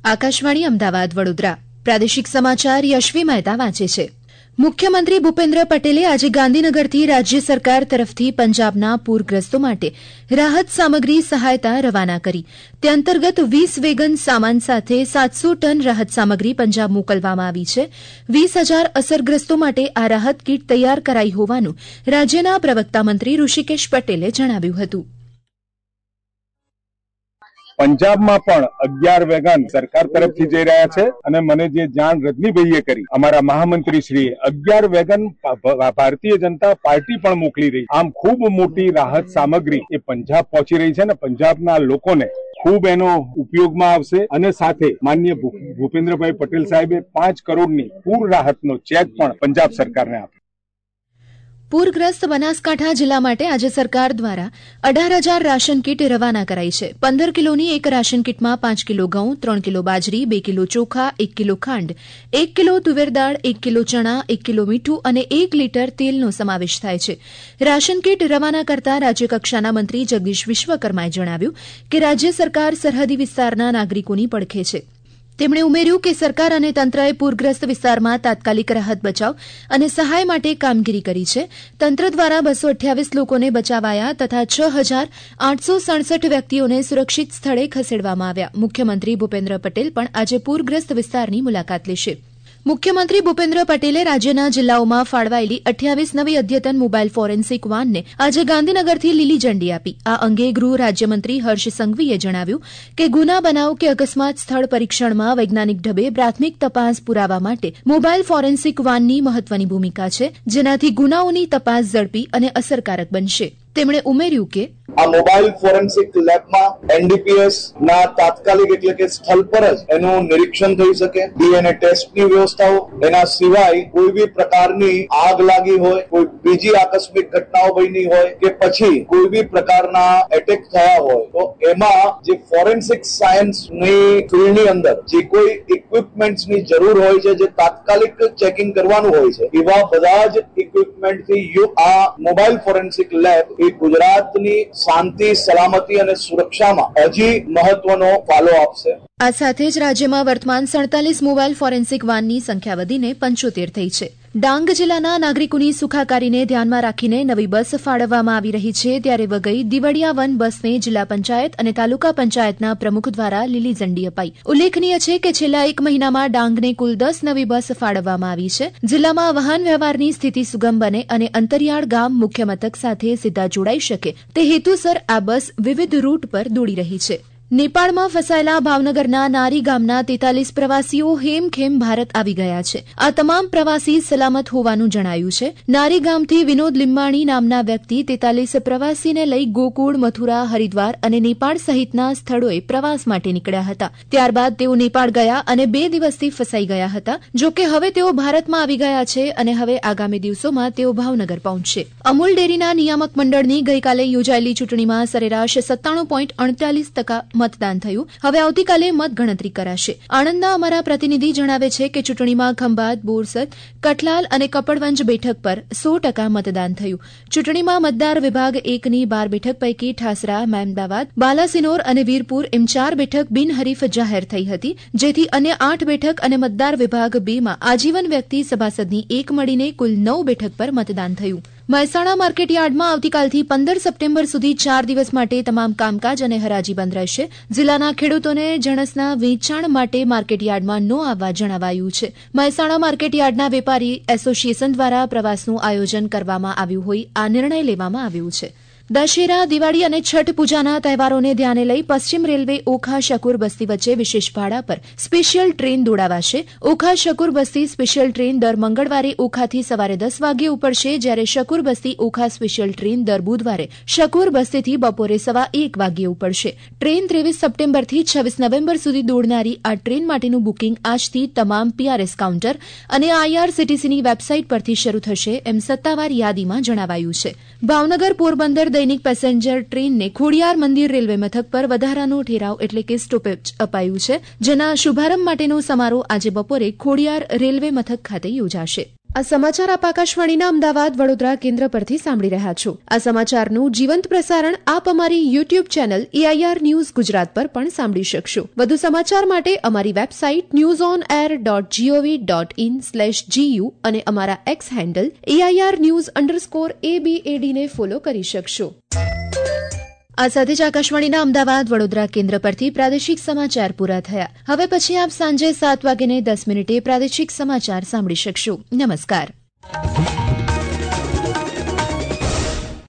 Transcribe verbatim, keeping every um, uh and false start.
આકાશવાણી અમદાવાદ વડોદરા પ્રાદેશિક સમાચાર યશવી મહેતા વાંચે છે. મુખ્યમંત્રી ભૂપેન્દ્ર પટેલે આજે ગાંધીનગરથી રાજ્ય સરકાર તરફથી પંજાબના પૂરગ્રસ્તો માટે રાહત સામગ્રી સહાયતા રવાના કરી. તે અંતર્ગત વીસ વેગન સામાન સાથે સાતસો ટન રાહત સામગ્રી પંજાબ મોકલવામાં આવી છે. વીસ હજાર અસરગ્રસ્તો માટે આ રાહત કીટ તૈયાર કરાઈ હોવાનું રાજ્યના પ્રવક્તા મંત્રી ઋષિકેશ પટેલે જણાવ્યું હતું. પંજાબમાં પણ અગિયાર વેગન સરકાર તરફથી જઈ રહ્યા છે અને મને જે જાણ રજનીભાઈએ કરી અમારા મહામંત્રી શ્રીએ અગિયાર વેગન ભારતીય જનતા પાર્ટી પણ મોકલી રહી. આમ ખૂબ મોટી રાહત સામગ્રી એ પંજાબ પહોંચી રહી છે અને પંજાબના લોકોને ખૂબ એનો ઉપયોગમાં આવશે અને સાથે માનનીય ભૂપેન્દ્રભાઈ પટેલ સાહેબે પાંચ કરોડની પૂર રાહતનો ચેક પણ પંજાબ સરકારને આપ્યો. પૂરગ્રસ્ત બનાસકાંઠા જિલ્લા માટે આજે સરકાર દ્વારા અઢાર હજાર રાશન કીટ રવાના કરાઈ છે. પંદર કિલોની એક રાશન કીટમાં પાંચ કિલો ઘઉં, ત્રણ કિલો બાજરી, બે કિલો ચોખા, એક કિલો ખાંડ, એક કિલો તુવેર દાળ, એક કિલો ચણા, એક કિલો મીઠું અને એક લીટર તેલનો સમાવેશ થાય છે. રાશન કીટ રવાના કરતા રાજ્યકક્ષાના મંત્રી જગદીશ વિશ્વકર્માએ જણાવ્યું કે રાજ્ય સરકાર સરહદી વિસ્તારના નાગરિકોની પડખે છે. તેમણે ઉમેર્યું કે સરકાર અને તંત્રએ પૂરગ્રસ્ત વિસ્તારમાં તાત્કાલિક રાહત બચાવ અને સહાય માટે કામગીરી કરી છે. તંત્ર દ્વારા બસો અઠ્યાવીસ લોકોને બચાવાયા તથા છ હજાર આઠસો સડસઠ વ્યક્તિઓને સુરક્ષિત સ્થળે ખસેડવામાં આવ્યા. મુખ્યમંત્રી ભૂપેન્દ્ર પટેલ પણ આજે પૂરગ્રસ્ત વિસ્તારની મુલાકાત લેશે. મુખ્યમંત્રી ભૂપેન્દ્ર પટેલે રાજ્યના જિલ્લાઓમાં ફાળવાયેલી અઠ્યાવીસ નવી અદ્યતન મોબાઇલ ફોરેન્સિક વાનને આજે ગાંધીનગરથી લીલી ઝંડી આપી. આ અંગે ગૃહ રાજ્યમંત્રી હર્ષ સંઘવીએ જણાવ્યું કે ગુના બનાવ કે અકસ્માત સ્થળ પરીક્ષણમાં વૈજ્ઞાનિક ઢબે પ્રાથમિક તપાસ પુરાવા માટે મોબાઇલ ફોરેન્સિક વાનની મહત્વની ભૂમિકા છે, જેનાથી ગુનાઓની તપાસ ઝડપી અને અસરકારક બનશે. તેમણે ઉમેર્યું કે આ મોબાઈલ ફોરેન્સિક લેબમાં એનડીપીએસ ના તાત્કાલિક એટલે કે સ્થળ પર જ એનું નિરીક્ષણ થઈ શકે. ડીએનએ ટેસ્ટની વ્યવસ્થાઓ, એના સિવાય કોઈ બી પ્રકારની આગ લાગી હોય, કોઈ બીજી આકસ્મિક ઘટનાઓ બની હોય કે પછી કોઈ બી પ્રકારના એટેક થયા હોય તો એમાં જે ફોરેન્સિક સાયન્સની ફિલ્ડની અંદર જે કોઈ ઇક્વિપમેન્ટ્સની જરૂર હોય છે, જે તાત્કાલિક ચેકિંગ કરવાનું હોય છે, એવા બધા જ ઇક્વિપમેન્ટથી આ મોબાઈલ ફોરેન્સિક લેબ એ ગુજરાતની શાંતિ, સલામતી અને સુરક્ષામાં હજી મહત્વનો ફાળો આપશે. આ સાથે જ રાજ્યમાં વર્તમાન સડતાલીસ મોબાઈલ ફોરેન્સિક વાનની સંખ્યા વધીને પંચોતેર થઈ છે. ડાંગ જિલ્લાના નાગરિકોની સુખાકારીને ધ્યાનમાં રાખીને નવી બસ ફાળવવામાં આવી રહી છે. ત્યારે વઘઈ દીવડિયા વન બસને જિલ્લા પંચાયત અને તાલુકા પંચાયતના પ્રમુખ દ્વારા લીલી ઝંડી અપાઈ. ઉલ્લેખનીય છે કે છેલ્લા એક મહિનામાં ડાંગને કુલ દસ નવી બસ ફાળવવામાં આવી છે. જિલ્લામાં વાહન વ્યવહારની સ્થિતિ સુગમ બને અને અંતરિયાળ ગામ મુખ્ય મથક સાથે સીધા જોડાઈ શકે તે હેતુસર આ બસ વિવિધ રૂટ પર દોડી રહી છે. નેપાળમાં ફસાયેલા ભાવનગરના નારી ગામના તેતાલીસ પ્રવાસીઓ હેમખેમ ભારત આવી ગયા છે. આ તમામ પ્રવાસી સલામત હોવાનું જણાયું છે. નારી ગામથી વિનોદ લીંબાણી નામના વ્યક્તિ તેતાલીસ પ્રવાસીને લઈ ગોકુળ, મથુરા, હરિદ્વાર અને નેપાળ સહિતના સ્થળોએ પ્રવાસ માટે નીકળ્યા હતા. ત્યારબાદ તેઓ નેપાળ ગયા અને બે દિવસથી ફસાઈ ગયા હતા. જો કે હવે તેઓ ભારતમાં આવી ગયા છે અને હવે આગામી દિવસોમાં તેઓ ભાવનગર પહોંચશે. અમૂલ ડેરીના નિયામક મંડળની ગઈકાલે યોજાયેલી ચૂંટણીમાં સરેરાશ સત્તાણું પોઈન્ટ અડતાલીસ ટકા મતદાન થયું. હવે આવતીકાલે મતગણતરી કરાશે. આણંદના અમારા પ્રતિનિધિ જણાવે છે કે ચૂંટણીમાં ખંભાત, બોરસદ, કઠલાલ અને કપડવંજ બેઠક પર સો ટકા મતદાન થયું. ચૂંટણીમાં મતદાર વિભાગ એકની બાર બેઠક પૈકી ઠાસરા, મહેમદાવાદ, બાલાસિનોર અને વીરપુર એમ ચાર બેઠક બિનહરીફ જાહેર થઈ હતી, જેથી અન્ય આઠ બેઠક અને મતદાર વિભાગ બેમાં આજીવન વ્યક્તિ સભાસદની એક મળીને કુલ નવ બેઠક પર મતદાન થયું. મહેસાણા માર્કેટયાર્ડમાં આવતીકાલથી પંદર સપ્ટેમ્બર સુધી ચાર દિવસ માટે તમામ કામકાજ અને હરાજી બંધ રહેશે. જિલ્લાના ખેડૂતોને જણસના વેચાણ માટે માર્કેટયાર્ડમાં ન આવવા જણાવાયું છે. મહેસાણા માર્કેટયાર્ડના વેપારી એસોસિએશન દ્વારા પ્રવાસનું આયોજન કરવામાં આવ્યું હોઈ આ નિર્ણય લેવામાં આવ્યો છે. દશેરા, દિવાળી અને છઠ પૂજાના તહેવારોને ધ્યાને લઈ પશ્ચિમ રેલવે ઓખા શકુર બસ્તી વચ્ચે વિશેષ ભાડા પર સ્પેશિયલ ટ્રેન દોડાવાશે. ઓખા શકુર બસ્તી સ્પેશિયલ ટ્રેન દર મંગળવારે ઓખાથી સવારે દસ વાગ્યે ઉપડશે, જ્યારે શકુર બસ્તી ઓખા સ્પેશિયલ ટ્રેન દર બુધવારે શકુર બસ્તીથી બપોરે સવા એક વાગ્યે ઉપડશે. ટ્રેન ત્રેવીસ સપ્ટેમ્બરથી છવ્વીસ નવેમ્બર સુધી દોડનારી આ ટ્રેન માટેનું બુકિંગ આજથી તમામ પીઆરએસ કાઉન્ટર અને આઈઆરસીટીસીની વેબસાઇટ પરથી શરૂ થશે, એમ સત્તાવાર યાદીમાં જણાવાયું છે. ભાવનગર પોરબંદર દૈનિક પેસેન્જર ટ્રેનને ખોડિયાર મંદિર રેલવે મથક પર વધારાનો ઠેરાવ એટલે કે સ્ટોપેજ અપાયું છે, જેના શુભારંભ માટેનો સમારોહ આજે બપોરે ખોડિયાર રેલવે મથક ખાતે યોજાશે. આ સમાચાર આપ આકાશવાણીના અમદાવાદ વડોદરા કેન્દ્ર પરથી સાંભળી રહ્યા છો. આ સમાચારનું જીવંત પ્રસારણ આપ અમારી YouTube channel AIR news Gujarat પર પણ સાંભળી શકશો. વધુ સમાચાર માટે અમારી website news on air dot GOV dot in slash GU અને અમારા X handle AIR news underscore એબીએડીને ફોલો કરી શકશો. આ સાથે જ આકાશવાણીના અમદાવાદ વડોદરા કેન્દ્ર પરથી પ્રાદેશિક સમાચાર પૂરા થયા. હવે પછી આપ સાંજે સાત વાગ્યે દસ મિનિટે પ્રાદેશિક સમાચાર સાંભળી શકશો. નમસ્કાર.